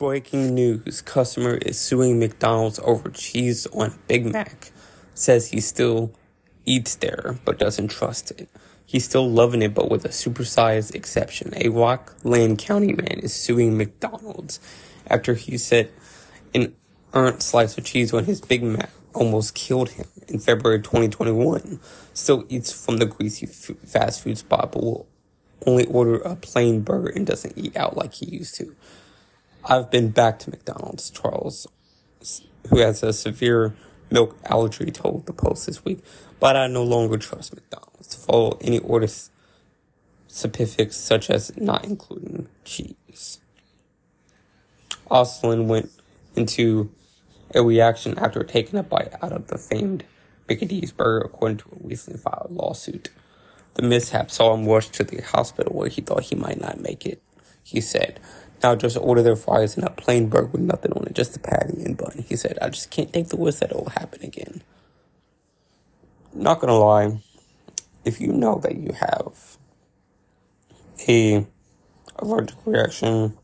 Breaking news. Customer is suing McDonald's over cheese on Big Mac. Says he still eats there, but doesn't trust it. He's still loving it, but with a supersized exception. A Rockland County man is suing McDonald's after he said an errant slice of cheese on his Big Mac almost killed him in February 2021. Still eats from the greasy fast food spot, but will only order a plain burger and doesn't eat out like he used to. I've been back to McDonald's, Charles, who has a severe milk allergy, told the Post this week, but I no longer trust McDonald's to follow any order specifics such as not including cheese. Oslin went into a reaction after taking a bite out of the famed Mickey D's burger, according to a recently filed lawsuit. The mishap saw him rush to the hospital where he thought he might not make it. He said, "Now just order their fries and a plain burger with nothing on it, just a patty and bun." He said, "I just can't take the risk that it will happen again." Not gonna lie, if you know that you have a allergic reaction,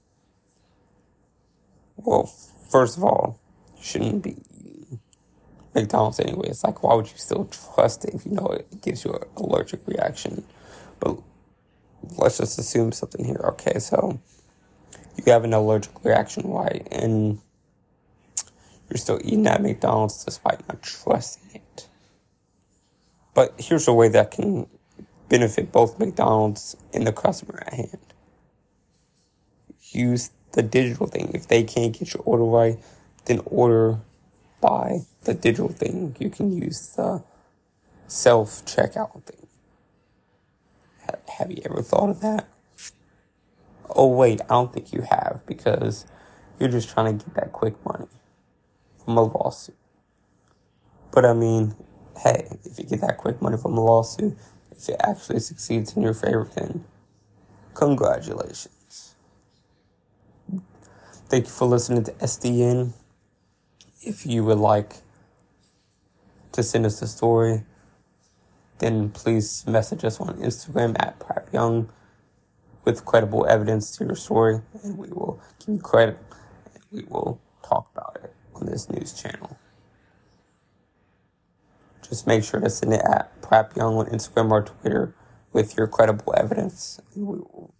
well, first of all, you shouldn't be eating McDonald's anyway. It's like, why would you still trust it if you know it gives you an allergic reaction? But let's just assume something here. Okay, so you have an allergic reaction, why? And you're still eating at McDonald's despite not trusting it. But here's a way that can benefit both McDonald's and the customer at hand. Use the digital thing. If they can't get your order right, then order by the digital thing. You can use the self-checkout thing. Have you ever thought of that? Oh, wait, I don't think you have, because you're just trying to get that quick money from a lawsuit. But I mean, hey, if you get that quick money from a lawsuit, if it actually succeeds in your favor, then congratulations. Thank you for listening to SDN. If you would like to send us a story, then please message us on Instagram at PrapYoung with credible evidence to your story, and we will give you credit, and we will talk about it on this news channel. Just make sure to send it at PrapYoung on Instagram or Twitter with your credible evidence, and we will